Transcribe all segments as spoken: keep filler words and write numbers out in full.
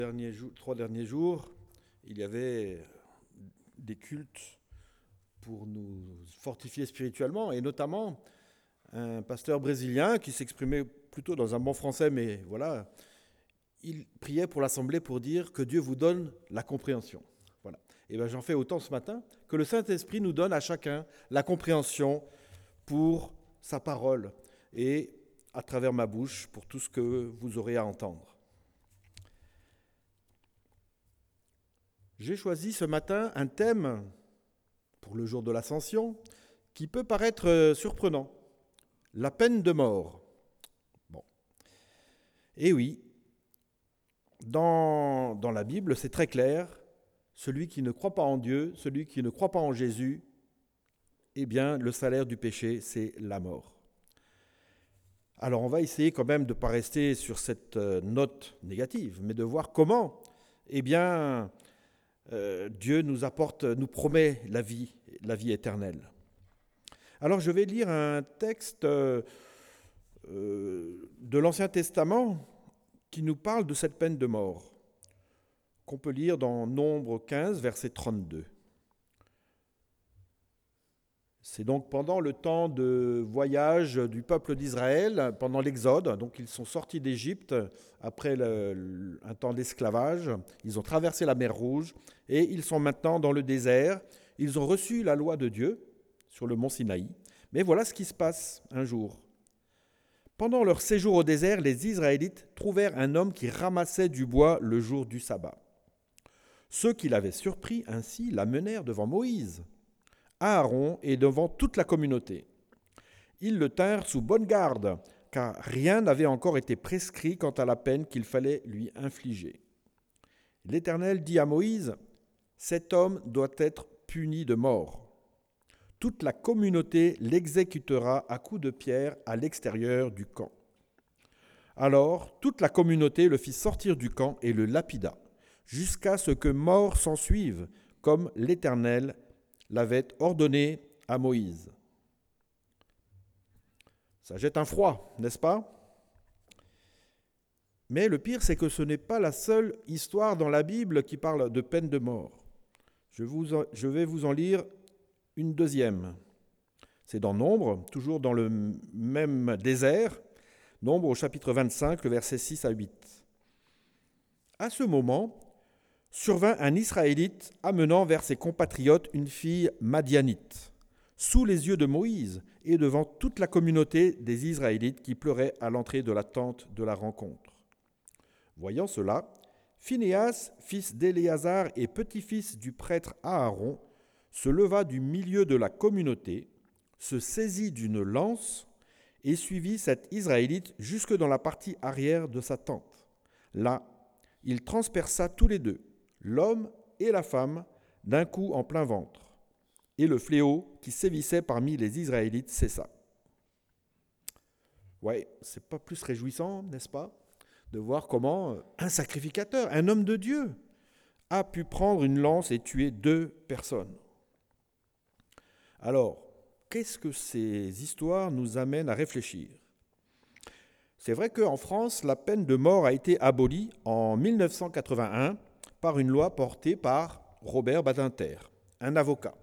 Derniers jours- trois derniers jours, il y avait des cultes pour nous fortifier spirituellement, et notamment un pasteur brésilien qui s'exprimait plutôt dans un bon français, mais voilà, il priait pour l'Assemblée pour dire que Dieu vous donne la compréhension. Voilà. Et bien j'en fais autant ce matin, que le Saint-Esprit nous donne à chacun la compréhension pour sa parole et à travers ma bouche pour tout ce que vous aurez à entendre. J'ai choisi ce matin un thème pour le jour de l'Ascension qui peut paraître surprenant, la peine de mort. Bon. Et oui, dans, dans la Bible, c'est très clair, celui qui ne croit pas en Dieu, celui qui ne croit pas en Jésus, eh bien, le salaire du péché, c'est la mort. Alors, on va essayer quand même de ne pas rester sur cette note négative, mais de voir comment, eh bien, Euh, Dieu nous apporte, nous promet la vie, la vie éternelle. Alors je vais lire un texte euh, euh, de l'Ancien Testament qui nous parle de cette peine de mort, qu'on peut lire dans Nombre quinze, verset trente-deux. C'est donc pendant le temps de voyage du peuple d'Israël, pendant l'Exode, donc ils sont sortis d'Égypte après le, le, un temps d'esclavage, ils ont traversé la mer Rouge et ils sont maintenant dans le désert. Ils ont reçu la loi de Dieu sur le mont Sinaï. Mais voilà ce qui se passe un jour. Pendant leur séjour au désert, les Israélites trouvèrent un homme qui ramassait du bois le jour du sabbat. Ceux qui l'avaient surpris ainsi l'amenèrent devant Moïse, Aaron et devant toute la communauté. Ils le tinrent sous bonne garde, car rien n'avait encore été prescrit quant à la peine qu'il fallait lui infliger. L'Éternel dit à Moïse, « Cet homme doit être puni de mort. Toute la communauté l'exécutera à coups de pierre à l'extérieur du camp. » Alors toute la communauté le fit sortir du camp et le lapida, jusqu'à ce que mort s'ensuive, comme l'Éternel l'avait ordonné à Moïse. Ça jette un froid, n'est-ce pas ? Mais le pire, c'est que ce n'est pas la seule histoire dans la Bible qui parle de peine de mort. Je, vous en, je vais vous en lire une deuxième. C'est dans Nombre, toujours dans le même désert, Nombre au chapitre vingt-cinq, le verset six à huit. À ce moment, survint un Israélite amenant vers ses compatriotes une fille madianite, sous les yeux de Moïse et devant toute la communauté des Israélites qui pleuraient à l'entrée de la tente de la rencontre. Voyant cela, Phinéas, fils d'Éléazar et petit-fils du prêtre Aaron, se leva du milieu de la communauté, se saisit d'une lance et suivit cet Israélite jusque dans la partie arrière de sa tente. Là, il transperça tous les deux, l'homme et la femme, d'un coup en plein ventre. Et le fléau qui sévissait parmi les Israélites cessa. Ouais, c'est pas plus réjouissant, n'est-ce pas, de voir comment un sacrificateur, un homme de Dieu, a pu prendre une lance et tuer deux personnes. Alors, qu'est-ce que ces histoires nous amènent à réfléchir ? C'est vrai qu'en France, la peine de mort a été abolie en mille neuf cent quatre-vingt-un par une loi portée par Robert Badinter, un avocat.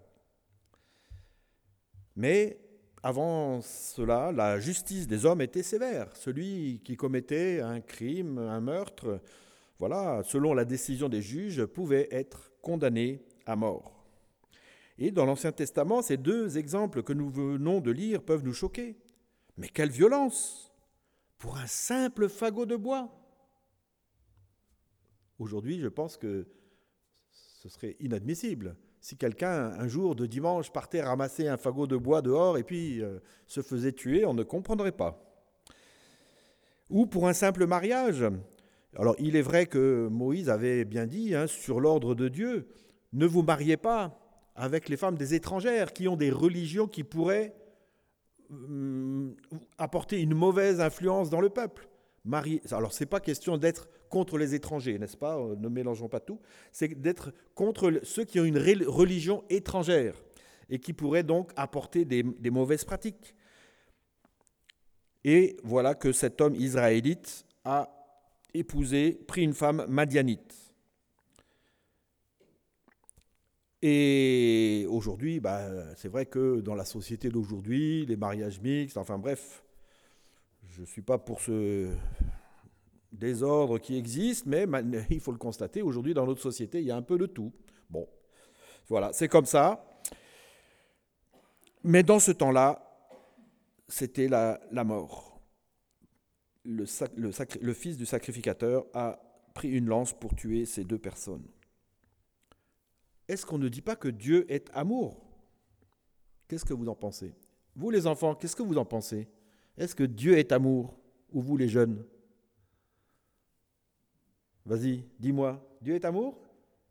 Mais avant cela, la justice des hommes était sévère. Celui qui commettait un crime, un meurtre, voilà, selon la décision des juges, pouvait être condamné à mort. Et dans l'Ancien Testament, ces deux exemples que nous venons de lire peuvent nous choquer. Mais quelle violence pour un simple fagot de bois! Aujourd'hui, je pense que ce serait inadmissible. Si quelqu'un, un jour de dimanche, partait ramasser un fagot de bois dehors et puis euh, se faisait tuer, on ne comprendrait pas. Ou pour un simple mariage. Alors, il est vrai que Moïse avait bien dit, hein, sur l'ordre de Dieu, ne vous mariez pas avec les femmes des étrangères qui ont des religions qui pourraient euh, apporter une mauvaise influence dans le peuple. Marier, alors, ce n'est pas question d'être contre les étrangers, n'est-ce pas ? Ne mélangeons pas tout. C'est d'être contre ceux qui ont une religion étrangère et qui pourraient donc apporter des, des mauvaises pratiques. Et voilà que cet homme israélite a épousé, pris une femme madianite. Et aujourd'hui, bah, c'est vrai que dans la société d'aujourd'hui, les mariages mixtes, enfin bref, je ne suis pas pour ce désordre qui existe, mais il faut le constater, aujourd'hui dans notre société, il y a un peu de tout. Bon, voilà, c'est comme ça. Mais dans ce temps-là, c'était la, la mort. Le, sac, le, sacri, le fils du sacrificateur a pris une lance pour tuer ces deux personnes. Est-ce qu'on ne dit pas que Dieu est amour? Qu'est-ce que vous en pensez? Vous les enfants, qu'est-ce que vous en pensez? Est-ce que Dieu est amour? Ou vous les jeunes? Vas-y, dis-moi, Dieu est amour?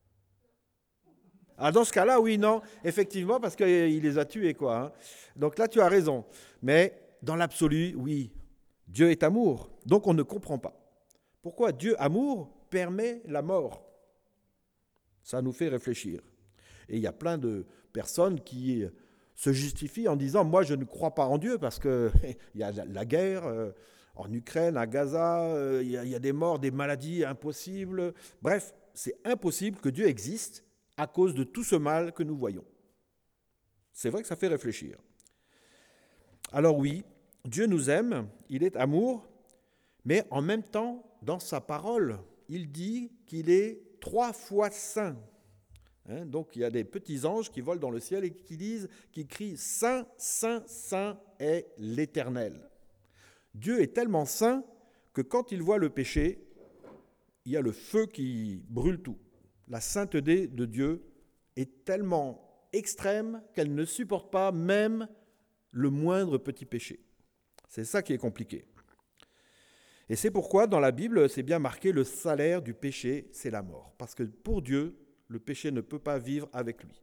Ah, dans ce cas-là, oui, non, effectivement, parce qu'il les a tués, quoi. Hein. Donc là, tu as raison. Mais dans l'absolu, oui, Dieu est amour. Donc on ne comprend pas. Pourquoi Dieu amour permet la mort? Ça nous fait réfléchir. Et il y a plein de personnes qui se justifient en disant « Moi, je ne crois pas en Dieu parce qu'il y a la guerre euh, en Ukraine, à Gaza, euh, il, y a, il y a des morts, des maladies impossibles. Bref, c'est impossible que Dieu existe à cause de tout ce mal que nous voyons. » C'est vrai que ça fait réfléchir. Alors oui, Dieu nous aime, il est amour, mais en même temps, dans sa parole, il dit qu'il est trois fois saint. Hein, donc il y a des petits anges qui volent dans le ciel et qui disent, qui crient « Saint, Saint, Saint est l'Éternel ». Dieu est tellement saint que quand il voit le péché, il y a le feu qui brûle tout. La sainteté de Dieu est tellement extrême qu'elle ne supporte pas même le moindre petit péché. C'est ça qui est compliqué. Et c'est pourquoi dans la Bible, c'est bien marqué, le salaire du péché, c'est la mort. Parce que pour Dieu, le péché ne peut pas vivre avec lui.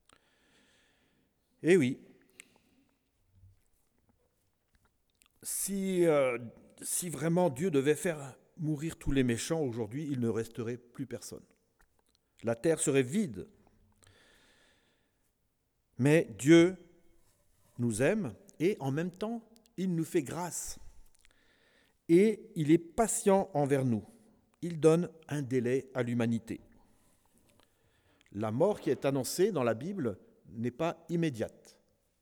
Et oui, si, euh, si vraiment Dieu devait faire mourir tous les méchants aujourd'hui, il ne resterait plus personne. La terre serait vide. Mais Dieu nous aime et en même temps, il nous fait grâce. Et il est patient envers nous. Il donne un délai à l'humanité. La mort qui est annoncée dans la Bible n'est pas immédiate.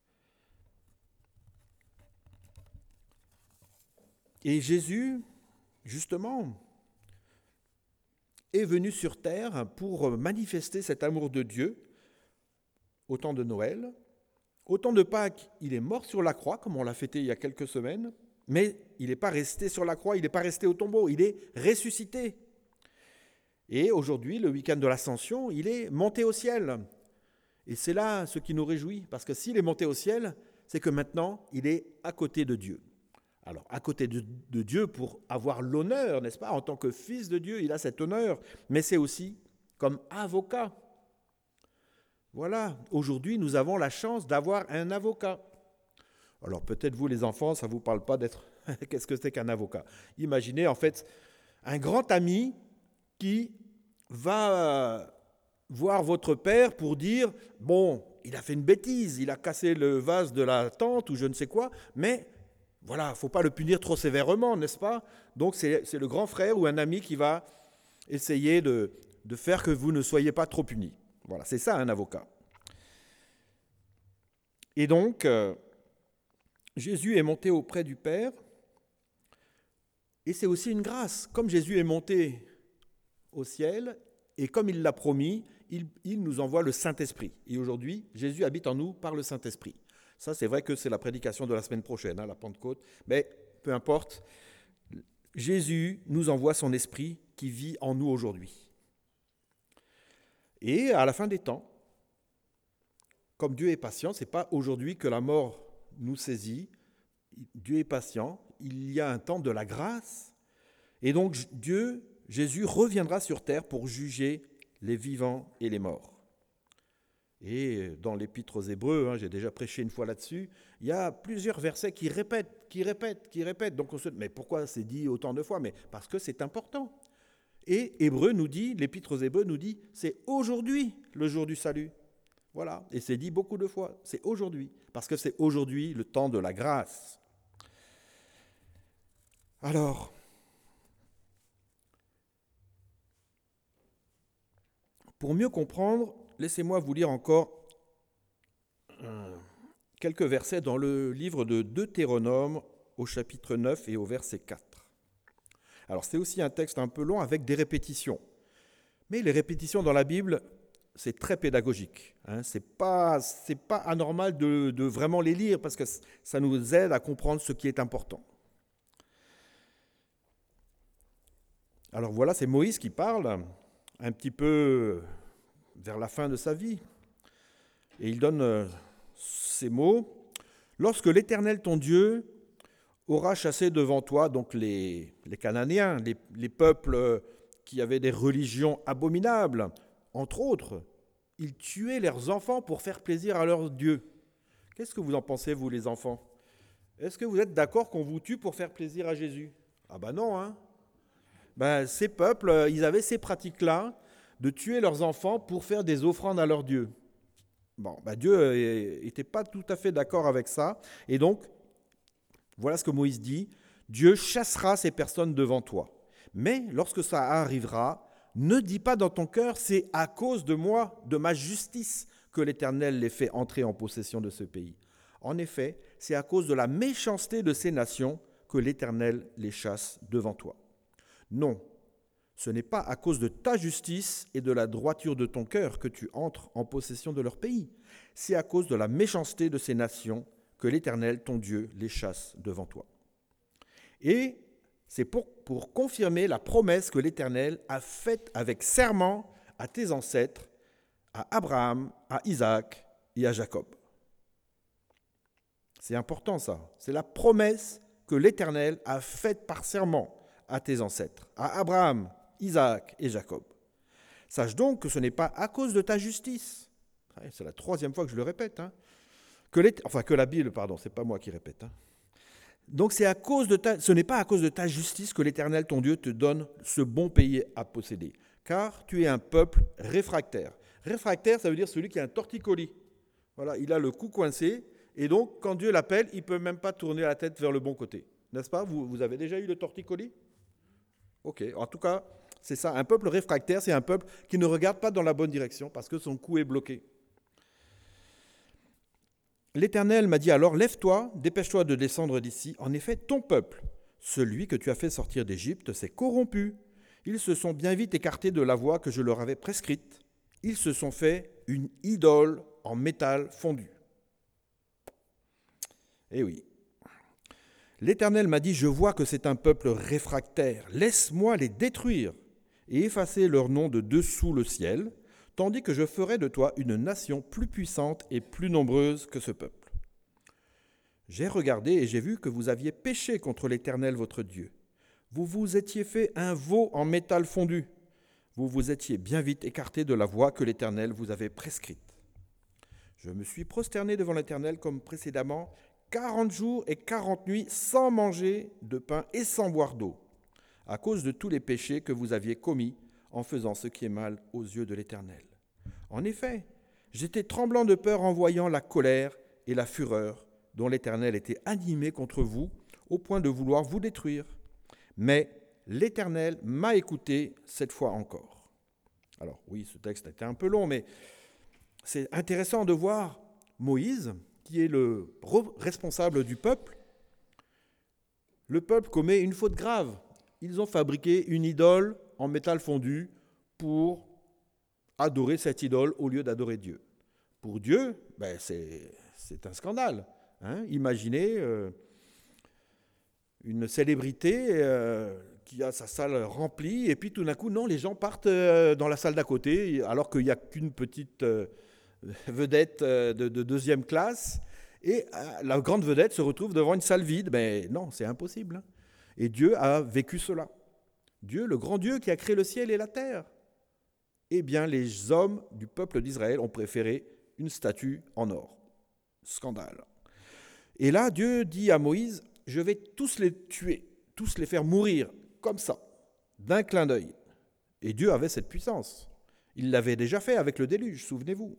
Et Jésus, justement, est venu sur terre pour manifester cet amour de Dieu au temps de Noël. Au temps de Pâques, il est mort sur la croix, comme on l'a fêté il y a quelques semaines, mais il n'est pas resté sur la croix, il n'est pas resté au tombeau, il est ressuscité. Et aujourd'hui, le week-end de l'Ascension, il est monté au ciel. Et c'est là ce qui nous réjouit, parce que s'il est monté au ciel, c'est que maintenant, il est à côté de Dieu. Alors, à côté de, de Dieu pour avoir l'honneur, n'est-ce pas? En tant que fils de Dieu, il a cet honneur, mais c'est aussi comme avocat. Voilà, aujourd'hui, nous avons la chance d'avoir un avocat. Alors, peut-être vous, les enfants, ça ne vous parle pas d'être... Qu'est-ce que c'est qu'un avocat? Imaginez, en fait, un grand ami qui va voir votre père pour dire « Bon, il a fait une bêtise, il a cassé le vase de la tante ou je ne sais quoi, mais voilà, il ne faut pas le punir trop sévèrement, n'est-ce pas ?» Donc, c'est, c'est le grand frère ou un ami qui va essayer de, de faire que vous ne soyez pas trop punis. Voilà, c'est ça un avocat. Et donc, euh, Jésus est monté auprès du Père, et c'est aussi une grâce. Comme Jésus est monté au ciel, et comme il l'a promis, il, il nous envoie le Saint-Esprit. Et aujourd'hui, Jésus habite en nous par le Saint-Esprit. Ça, c'est vrai que c'est la prédication de la semaine prochaine, hein, la Pentecôte, mais peu importe. Jésus nous envoie son Esprit qui vit en nous aujourd'hui. Et à la fin des temps, comme Dieu est patient, ce n'est pas aujourd'hui que la mort nous saisit. Dieu est patient, il y a un temps de la grâce. Et donc Dieu, Jésus reviendra sur terre pour juger les vivants et les morts. Et dans l'Épître aux Hébreux, hein, j'ai déjà prêché une fois là-dessus, il y a plusieurs versets qui répètent, qui répètent, qui répètent. Donc on se dit, mais pourquoi c'est dit autant de fois? Mais parce que c'est important. Et Hébreux nous dit, l'Épître aux Hébreux nous dit, c'est aujourd'hui le jour du salut. Voilà, et c'est dit beaucoup de fois, c'est aujourd'hui, parce que c'est aujourd'hui le temps de la grâce. Alors, Pour mieux comprendre, laissez-moi vous lire encore euh, quelques versets dans le livre de Deutéronome au chapitre neuf et au verset quatre. Alors c'est aussi un texte un peu long avec des répétitions. Mais les répétitions dans la Bible, c'est très pédagogique. Hein. Ce n'est pas, c'est pas anormal de, de vraiment les lire parce que ça nous aide à comprendre ce qui est important. Alors voilà, c'est Moïse qui parle, un petit peu vers la fin de sa vie. Et il donne ces mots. « Lorsque l'Éternel, ton Dieu, aura chassé devant toi donc les, les Cananéens, les, les peuples qui avaient des religions abominables, entre autres, ils tuaient leurs enfants pour faire plaisir à leur Dieu. » Qu'est-ce que vous en pensez, vous, les enfants? Est-ce que vous êtes d'accord qu'on vous tue pour faire plaisir à Jésus? Ah ben non, hein. Ben, ces peuples, ils avaient ces pratiques-là de tuer leurs enfants pour faire des offrandes à leur Dieu. Bon, ben Dieu n'était pas tout à fait d'accord avec ça. Et donc, voilà ce que Moïse dit. Dieu chassera ces personnes devant toi. Mais lorsque ça arrivera, ne dis pas dans ton cœur, c'est à cause de moi, de ma justice, que l'Éternel les fait entrer en possession de ce pays. En effet, c'est à cause de la méchanceté de ces nations que l'Éternel les chasse devant toi. Non, ce n'est pas à cause de ta justice et de la droiture de ton cœur que tu entres en possession de leur pays. C'est à cause de la méchanceté de ces nations que l'Éternel, ton Dieu, les chasse devant toi. Et c'est pour, pour confirmer la promesse que l'Éternel a faite avec serment à tes ancêtres, à Abraham, à Isaac et à Jacob. C'est important ça. C'est la promesse que l'Éternel a faite par serment à tes ancêtres, à Abraham, Isaac et Jacob. Sache donc que ce n'est pas à cause de ta justice, c'est la troisième fois que je le répète, hein, que, enfin, que la Bible, pardon, c'est pas moi qui répète. Hein. Donc c'est à cause de ta, ce n'est pas à cause de ta justice que l'Éternel, ton Dieu, te donne ce bon pays à posséder, car tu es un peuple réfractaire. Réfractaire, ça veut dire celui qui a un torticolis. Voilà, il a le cou coincé, et donc quand Dieu l'appelle, il ne peut même pas tourner la tête vers le bon côté. N'est-ce pas? Vous, vous avez déjà eu le torticolis? Ok, en tout cas, c'est ça. Un peuple réfractaire, c'est un peuple qui ne regarde pas dans la bonne direction parce que son cou est bloqué. L'Éternel m'a dit alors, lève-toi, dépêche-toi de descendre d'ici. En effet, ton peuple, celui que tu as fait sortir d'Égypte, s'est corrompu. Ils se sont bien vite écartés de la voie que je leur avais prescrite. Ils se sont fait une idole en métal fondu. Eh oui. L'Éternel m'a dit, je vois que c'est un peuple réfractaire. Laisse-moi les détruire et effacer leur nom de dessous le ciel, tandis que je ferai de toi une nation plus puissante et plus nombreuse que ce peuple. J'ai regardé et j'ai vu que vous aviez péché contre l'Éternel votre Dieu. Vous vous étiez fait un veau en métal fondu. Vous vous étiez bien vite écarté de la voie que l'Éternel vous avait prescrite. Je me suis prosterné devant l'Éternel comme précédemment, quarante jours et quarante nuits sans manger de pain et sans boire d'eau, à cause de tous les péchés que vous aviez commis en faisant ce qui est mal aux yeux de l'Éternel. En effet, j'étais tremblant de peur en voyant la colère et la fureur dont l'Éternel était animé contre vous, au point de vouloir vous détruire. Mais l'Éternel m'a écouté cette fois encore. Alors oui, ce texte était un peu long, mais c'est intéressant de voir Moïse, qui est le responsable du peuple. Le peuple commet une faute grave. Ils ont fabriqué une idole en métal fondu pour adorer cette idole au lieu d'adorer Dieu. Pour Dieu, ben c'est, c'est un scandale. Hein. Imaginez euh, une célébrité euh, qui a sa salle remplie, et puis tout d'un coup, non, les gens partent euh, dans la salle d'à côté, alors qu'il n'y a qu'une petite euh, vedette euh, de, de deuxième classe, et euh, la grande vedette se retrouve devant une salle vide. Mais non, c'est impossible. Hein. Et Dieu a vécu cela. Dieu, le grand Dieu qui a créé le ciel et la terre. Eh bien, les hommes du peuple d'Israël ont préféré une statue en or. Scandale. Et là, Dieu dit à Moïse, je vais tous les tuer, tous les faire mourir, comme ça, d'un clin d'œil. Et Dieu avait cette puissance. Il l'avait déjà fait avec le déluge, souvenez-vous.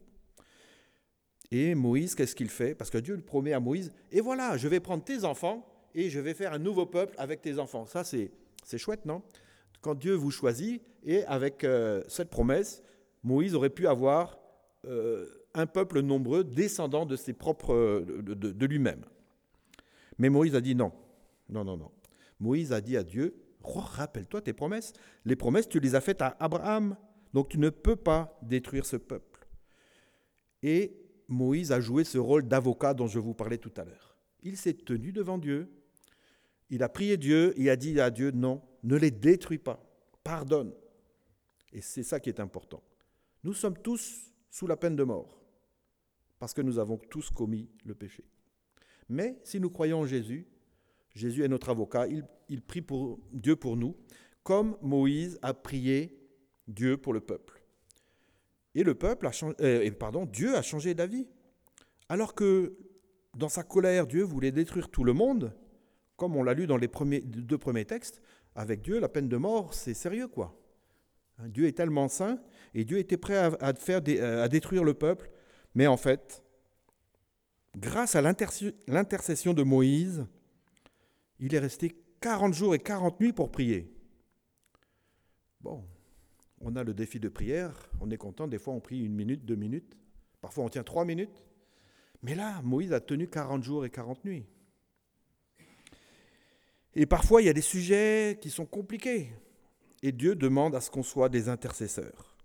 Et Moïse, qu'est-ce qu'il fait? Parce que Dieu le promet à Moïse, et voilà, je vais prendre tes enfants et je vais faire un nouveau peuple avec tes enfants. Ça, c'est, c'est chouette, non? Quand Dieu vous choisit, et avec euh, cette promesse, Moïse aurait pu avoir euh, un peuple nombreux descendant de ses propres, de, de, de lui-même. Mais Moïse a dit non. Non, non, non. Moïse a dit à Dieu, oh, rappelle-toi tes promesses. Les promesses, tu les as faites à Abraham. Donc tu ne peux pas détruire ce peuple. Et Moïse a joué ce rôle d'avocat dont je vous parlais tout à l'heure. Il s'est tenu devant Dieu. Il a prié Dieu et a dit à Dieu, non, ne les détruis pas. Pardonne. Et c'est ça qui est important. Nous sommes tous sous la peine de mort parce que nous avons tous commis le péché. Mais si nous croyons en Jésus, Jésus est notre avocat, il, il prie pour Dieu pour nous, comme Moïse a prié Dieu pour le peuple. Et le peuple a changé, euh, pardon, Dieu a changé d'avis. Alors que dans sa colère, Dieu voulait détruire tout le monde, comme on l'a lu dans les premiers, deux premiers textes, avec Dieu, la peine de mort, c'est sérieux, quoi. Dieu est tellement saint, et Dieu était prêt à, à, faire des, à détruire le peuple, mais en fait, grâce à l'intercession de Moïse, il est resté quarante jours et quarante nuits pour prier. Bon, on a le défi de prière, on est content, des fois on prie une minute, deux minutes, parfois on tient trois minutes, mais là, Moïse a tenu quarante jours et quarante nuits. Et parfois, il y a des sujets qui sont compliqués. Et Dieu demande à ce qu'on soit des intercesseurs.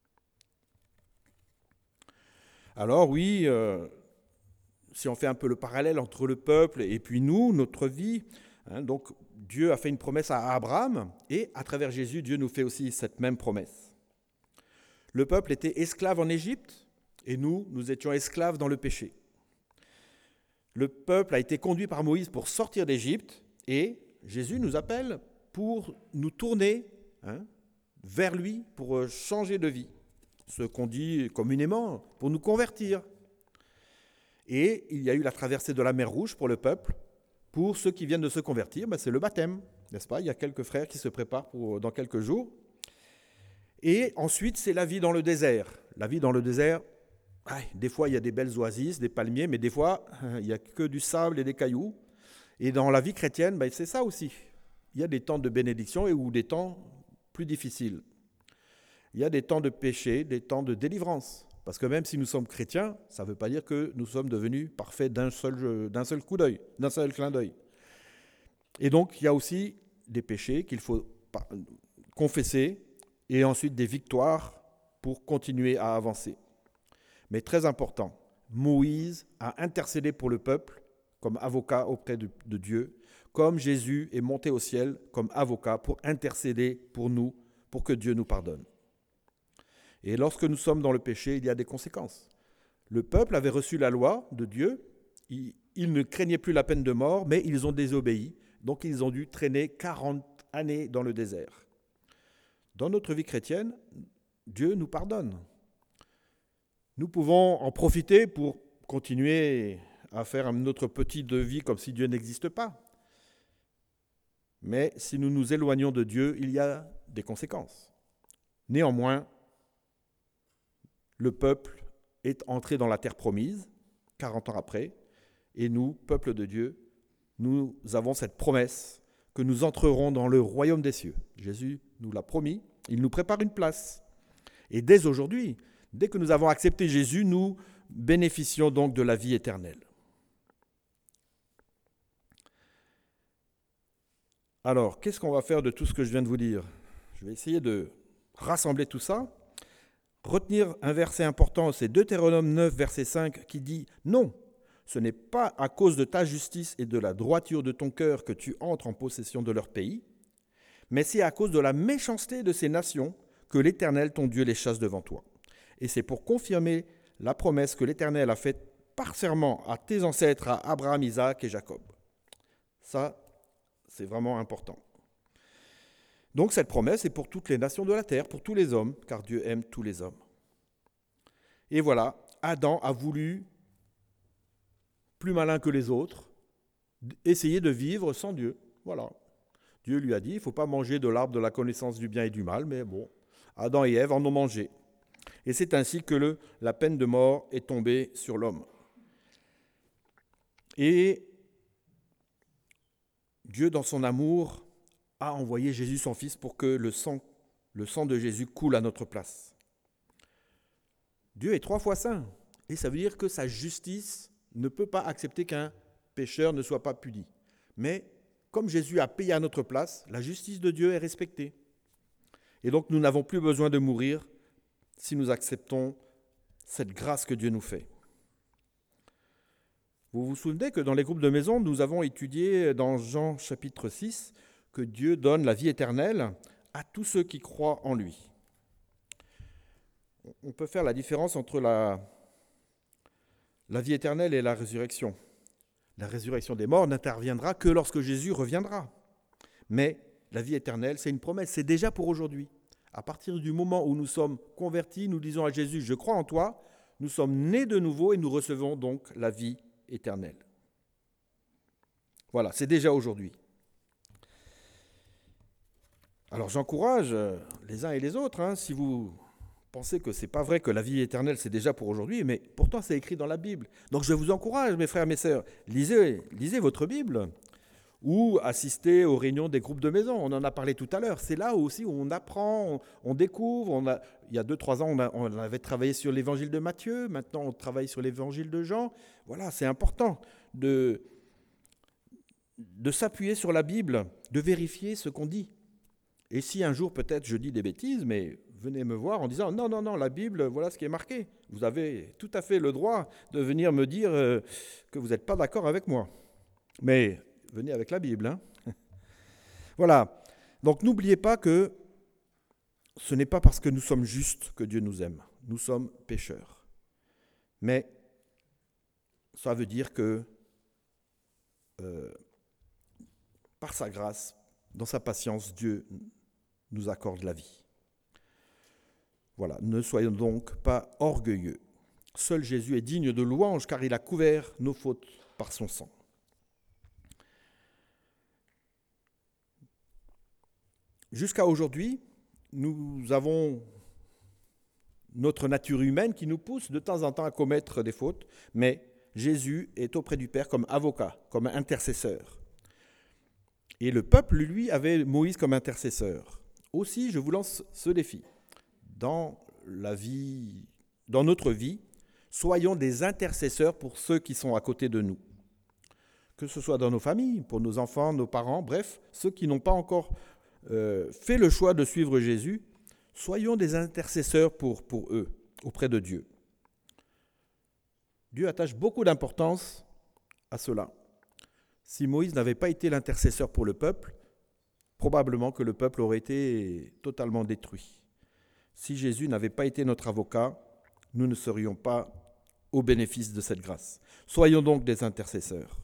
Alors oui, euh, si on fait un peu le parallèle entre le peuple et puis nous, notre vie, hein, donc Dieu a fait une promesse à Abraham et à travers Jésus, Dieu nous fait aussi cette même promesse. Le peuple était esclave en Égypte et nous, nous étions esclaves dans le péché. Le peuple a été conduit par Moïse pour sortir d'Égypte et Jésus nous appelle pour nous tourner hein, vers lui, pour changer de vie. Ce qu'on dit communément, pour nous convertir. Et il y a eu la traversée de la mer Rouge pour le peuple. Pour ceux qui viennent de se convertir, ben c'est le baptême, n'est-ce pas? Il y a quelques frères qui se préparent pour, dans quelques jours. Et ensuite, c'est la vie dans le désert. La vie dans le désert, des fois, il y a des belles oasis, des palmiers, mais des fois, il n'y a que du sable et des cailloux. Et dans la vie chrétienne, ben c'est ça aussi. Il y a des temps de bénédiction et ou des temps plus difficiles. Il y a des temps de péché, des temps de délivrance. Parce que même si nous sommes chrétiens, ça ne veut pas dire que nous sommes devenus parfaits d'un seul, d'un seul coup d'œil, d'un seul clin d'œil. Et donc, il y a aussi des péchés qu'il faut confesser et ensuite des victoires pour continuer à avancer. Mais très important, Moïse a intercédé pour le peuple comme avocat auprès de, de Dieu, comme Jésus est monté au ciel comme avocat pour intercéder pour nous, pour que Dieu nous pardonne. Et lorsque nous sommes dans le péché, il y a des conséquences. Le peuple avait reçu la loi de Dieu, ils, ils ne craignaient plus la peine de mort, mais ils ont désobéi, donc ils ont dû traîner quarante années dans le désert. Dans notre vie chrétienne, Dieu nous pardonne. Nous pouvons en profiter pour continuer à faire notre petite vie comme si Dieu n'existe pas. Mais si nous nous éloignons de Dieu, il y a des conséquences. Néanmoins, le peuple est entré dans la terre promise, quarante ans après, et nous, peuple de Dieu, nous avons cette promesse que nous entrerons dans le royaume des cieux. Jésus nous l'a promis, il nous prépare une place. Et dès aujourd'hui, dès que nous avons accepté Jésus, nous bénéficions donc de la vie éternelle. Alors, qu'est-ce qu'on va faire de tout ce que je viens de vous dire? Je vais essayer de rassembler tout ça. Retenir un verset important, c'est Deutéronome neuf, verset cinq, qui dit « Non, ce n'est pas à cause de ta justice et de la droiture de ton cœur que tu entres en possession de leur pays, mais c'est à cause de la méchanceté de ces nations que l'Éternel, ton Dieu, les chasse devant toi. Et c'est pour confirmer la promesse que l'Éternel a faite par serment à tes ancêtres, à Abraham, Isaac et Jacob. » Ça, c'est vraiment important. Donc cette promesse est pour toutes les nations de la terre, pour tous les hommes, car Dieu aime tous les hommes. Et voilà, Adam a voulu, plus malin que les autres, essayer de vivre sans Dieu. Voilà. Dieu lui a dit, il ne faut pas manger de l'arbre de la connaissance du bien et du mal, mais bon, Adam et Ève en ont mangé. Et c'est ainsi que le, la peine de mort est tombée sur l'homme. Et Dieu, dans son amour, a envoyé Jésus son Fils pour que le sang, le sang de Jésus coule à notre place. Dieu est trois fois saint. Et ça veut dire que sa justice ne peut pas accepter qu'un pécheur ne soit pas puni. Mais comme Jésus a payé à notre place, la justice de Dieu est respectée. Et donc nous n'avons plus besoin de mourir si nous acceptons cette grâce que Dieu nous fait. Vous vous souvenez que dans les groupes de maison, nous avons étudié dans Jean chapitre six que Dieu donne la vie éternelle à tous ceux qui croient en lui. On peut faire la différence entre la, la vie éternelle et la résurrection. La résurrection des morts n'interviendra que lorsque Jésus reviendra. Mais la vie éternelle, c'est une promesse, c'est déjà pour aujourd'hui. À partir du moment où nous sommes convertis, nous disons à Jésus, je crois en toi, nous sommes nés de nouveau et nous recevons donc la vie éternelle. Voilà, c'est déjà aujourd'hui. Alors j'encourage les uns et les autres, hein, si vous pensez que ce n'est pas vrai que la vie éternelle c'est déjà pour aujourd'hui, mais pourtant c'est écrit dans la Bible. Donc je vous encourage, mes frères, mes sœurs, lisez, lisez votre Bible ou assistez aux réunions des groupes de maison. On en a parlé tout à l'heure. C'est là aussi où on apprend, on, on découvre. On a, il y a deux, trois ans, on, a, on avait travaillé sur l'évangile de Matthieu. Maintenant, on travaille sur l'évangile de Jean. Voilà, c'est important de, de s'appuyer sur la Bible, de vérifier ce qu'on dit. Et si un jour, peut-être, je dis des bêtises, mais venez me voir en disant « Non, non, non, la Bible, voilà ce qui est marqué. » Vous avez tout à fait le droit de venir me dire euh, que vous n'êtes pas d'accord avec moi. Mais venez avec la Bible. Hein. Voilà. Donc n'oubliez pas que ce n'est pas parce que nous sommes justes que Dieu nous aime. Nous sommes pécheurs. Mais ça veut dire que euh, par sa grâce, dans sa patience, Dieu nous accorde la vie. Voilà, ne soyons donc pas orgueilleux. Seul Jésus est digne de louange car il a couvert nos fautes par son sang. Jusqu'à aujourd'hui, nous avons notre nature humaine qui nous pousse de temps en temps à commettre des fautes, mais Jésus est auprès du Père comme avocat, comme intercesseur. Et le peuple, lui, avait Moïse comme intercesseur. Aussi, je vous lance ce défi. Dans la vie, dans notre vie, soyons des intercesseurs pour ceux qui sont à côté de nous. Que ce soit dans nos familles, pour nos enfants, nos parents, bref, ceux qui n'ont pas encore euh, fait le choix de suivre Jésus, soyons des intercesseurs pour, pour eux, auprès de Dieu. Dieu attache beaucoup d'importance à cela. Si Moïse n'avait pas été l'intercesseur pour le peuple, probablement que le peuple aurait été totalement détruit. Si Jésus n'avait pas été notre avocat, nous ne serions pas au bénéfice de cette grâce. Soyons donc des intercesseurs.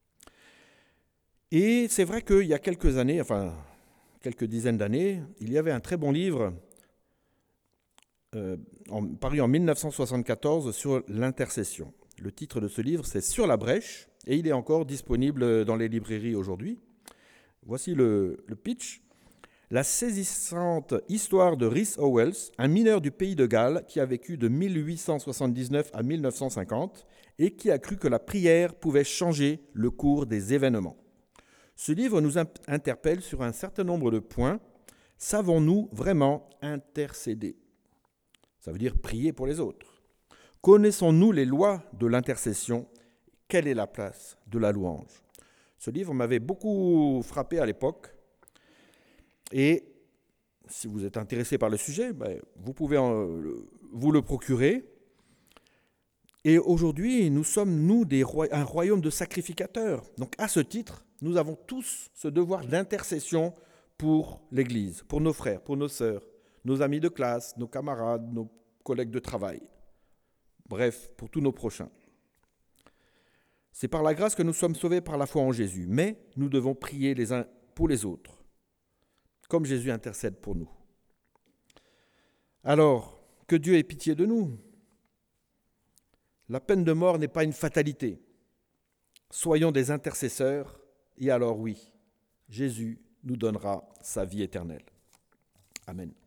Et c'est vrai qu'il y a quelques années, enfin quelques dizaines d'années, il y avait un très bon livre euh, en, paru en dix-neuf cent soixante-quatorze sur l'intercession. Le titre de ce livre, c'est « Sur la brèche » et il est encore disponible dans les librairies aujourd'hui. Voici le, le pitch. La saisissante histoire de Rhys Howells, un mineur du pays de Galles qui a vécu de mille huit cent soixante-dix-neuf à mille neuf cent cinquante et qui a cru que la prière pouvait changer le cours des événements. Ce livre nous interpelle sur un certain nombre de points. Savons-nous vraiment intercéder ? Ça veut dire prier pour les autres. Connaissons-nous les lois de l'intercession ? Quelle est la place de la louange ? Ce livre m'avait beaucoup frappé à l'époque. Et si vous êtes intéressé par le sujet, ben, vous pouvez en, vous le procurer. Et aujourd'hui, nous sommes, nous, des roy- un royaume de sacrificateurs. Donc, à ce titre, nous avons tous ce devoir d'intercession pour l'Église, pour nos frères, pour nos sœurs, nos amis de classe, nos camarades, nos collègues de travail. Bref, pour tous nos prochains. C'est par la grâce que nous sommes sauvés par la foi en Jésus. Mais nous devons prier les uns pour les autres, comme Jésus intercède pour nous. Alors, que Dieu ait pitié de nous. La peine de mort n'est pas une fatalité. Soyons des intercesseurs, et alors oui, Jésus nous donnera sa vie éternelle. Amen.